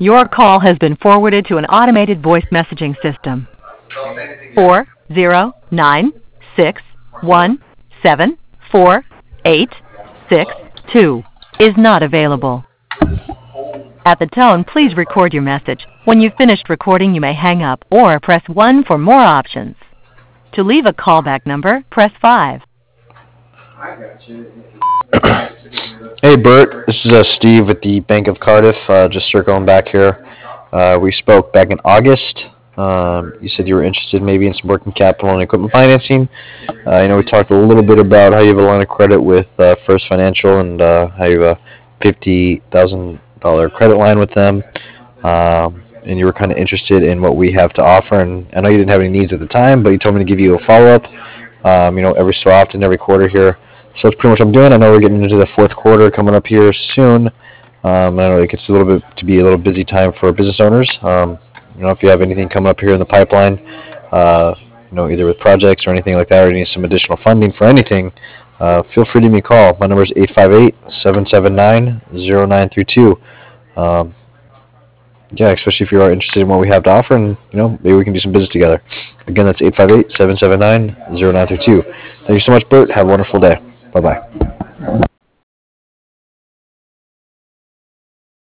Your call has been forwarded to an automated voice messaging system. 40961748662 is not available. At the tone, please record your message. When you've finished recording, you may hang up or press 1 for more options. To leave a callback number, press 5. Hey Bert, this is Steve with the Bank of Cardiff. Just circling back here. We spoke back in August. You said you were interested maybe in some working capital and equipment financing. We talked a little bit about how you have a line of credit with First Financial and how you have a $50,000 credit line with them. And you were kind of interested in what we have to offer. And I know you didn't have any needs at the time, but you told me to give you a follow-up, every so often, every quarter here. So that's pretty much what I'm doing. I know we're getting into the fourth quarter coming up here soon. I know it gets a little bit to be a little busy time for business owners. If you have anything coming up here in the pipeline, either with projects or anything like that, or you need some additional funding for anything, feel free to give me a call. My number is 858-779-0932. Especially if you are interested in what we have to offer, and maybe we can do some business together. Again, that's 858-779-0932. Thank you so much, Bert. Have a wonderful day. Bye-bye.